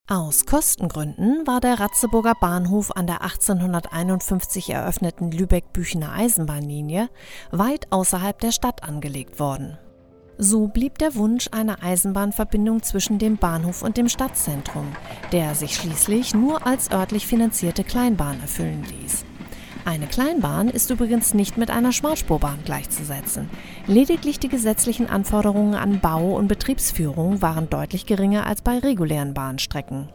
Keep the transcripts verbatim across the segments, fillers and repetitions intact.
Aus Kostengründen war der Ratzeburger Bahnhof an der achtzehnhunderteinundfünfzig eröffneten Lübeck-Büchener Eisenbahnlinie weit außerhalb der Stadt angelegt worden. So blieb der Wunsch einer Eisenbahnverbindung zwischen dem Bahnhof und dem Stadtzentrum, der sich schließlich nur als örtlich finanzierte Kleinbahn erfüllen ließ. Eine Kleinbahn ist übrigens nicht mit einer Schmalspurbahn gleichzusetzen. Lediglich die gesetzlichen Anforderungen an Bau und Betriebsführung waren deutlich geringer als bei regulären Bahnstrecken.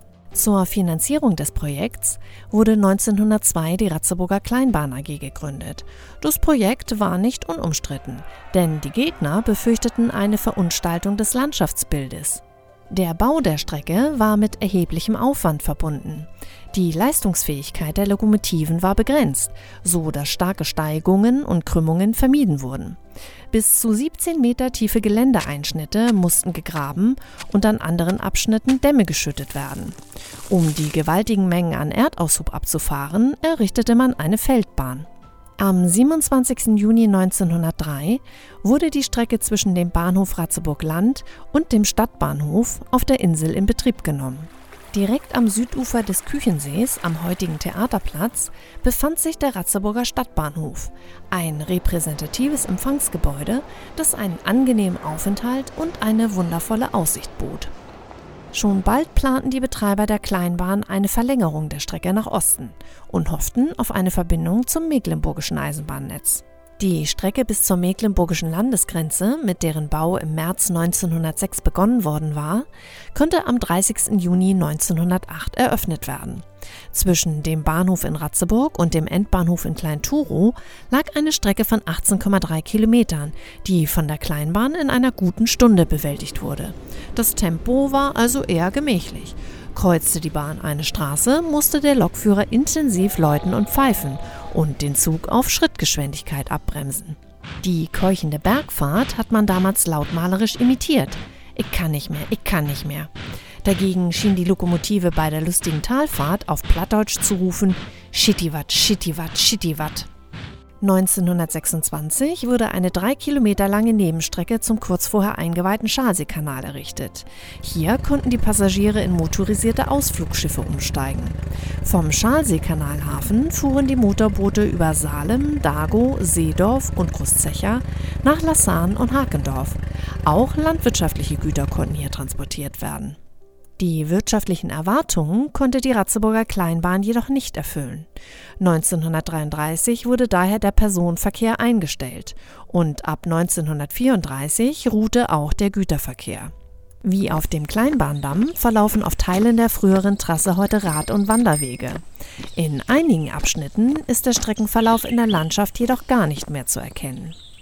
Zur Finanzierung des Projekts wurde neunzehnhundertzwei die Ratzeburger Kleinbahn A G gegründet. Das Projekt war nicht unumstritten, denn die Gegner befürchteten eine Verunstaltung des Landschaftsbildes. Der Bau der Strecke war mit erheblichem Aufwand verbunden. Die Leistungsfähigkeit der Lokomotiven war begrenzt, so dass starke Steigungen und Krümmungen vermieden wurden. Bis zu siebzehn Meter tiefe Geländeeinschnitte mussten gegraben und an anderen Abschnitten Dämme geschüttet werden. Um die gewaltigen Mengen an Erdaushub abzufahren, errichtete man eine Feldbahn. Am siebenundzwanzigsten Juni neunzehnhundertdrei wurde die Strecke zwischen dem Bahnhof Ratzeburg-Land und dem Stadtbahnhof auf der Insel in Betrieb genommen. Direkt am Südufer des Küchensees, am heutigen Theaterplatz, befand sich der Ratzeburger Stadtbahnhof, ein repräsentatives Empfangsgebäude, das einen angenehmen Aufenthalt und eine wundervolle Aussicht bot. Schon bald planten die Betreiber der Kleinbahn eine Verlängerung der Strecke nach Osten und hofften auf eine Verbindung zum mecklenburgischen Eisenbahnnetz. Die Strecke bis zur mecklenburgischen Landesgrenze, mit deren Bau im März neunzehnhundertsechs begonnen worden war, konnte am dreißigsten Juni neunzehnhundertacht eröffnet werden. Zwischen dem Bahnhof in Ratzeburg und dem Endbahnhof in Klein-Turow lag eine Strecke von achtzehn Komma drei Kilometern, die von der Kleinbahn in einer guten Stunde bewältigt wurde. Das Tempo war also eher gemächlich. Kreuzte die Bahn eine Straße, musste der Lokführer intensiv läuten und pfeifen und den Zug auf Schrittgeschwindigkeit abbremsen. Die keuchende Bergfahrt hat man damals lautmalerisch imitiert. Ich kann nicht mehr, ich kann nicht mehr. Dagegen schien die Lokomotive bei der lustigen Talfahrt auf Plattdeutsch zu rufen: Schittiwat, Schittiwat, Schittiwat. neunzehnhundertsechsundzwanzig wurde eine drei Kilometer lange Nebenstrecke zum kurz vorher eingeweihten Schalseekanal errichtet. Hier konnten die Passagiere in motorisierte Ausflugschiffe umsteigen. Vom Schalseekanalhafen fuhren die Motorboote über Salem, Dagow, Seedorf und Großzechar nach Lassan und Hakendorf. Auch landwirtschaftliche Güter konnten hier transportiert werden. Die wirtschaftlichen Erwartungen konnte die Ratzeburger Kleinbahn jedoch nicht erfüllen. neunzehnhundertdreiunddreißig wurde daher der Personenverkehr eingestellt und ab neunzehnhundertvierunddreißig ruhte auch der Güterverkehr. Wie auf dem Kleinbahndamm verlaufen auf Teilen der früheren Trasse heute Rad- und Wanderwege. In einigen Abschnitten ist der Streckenverlauf in der Landschaft jedoch gar nicht mehr zu erkennen.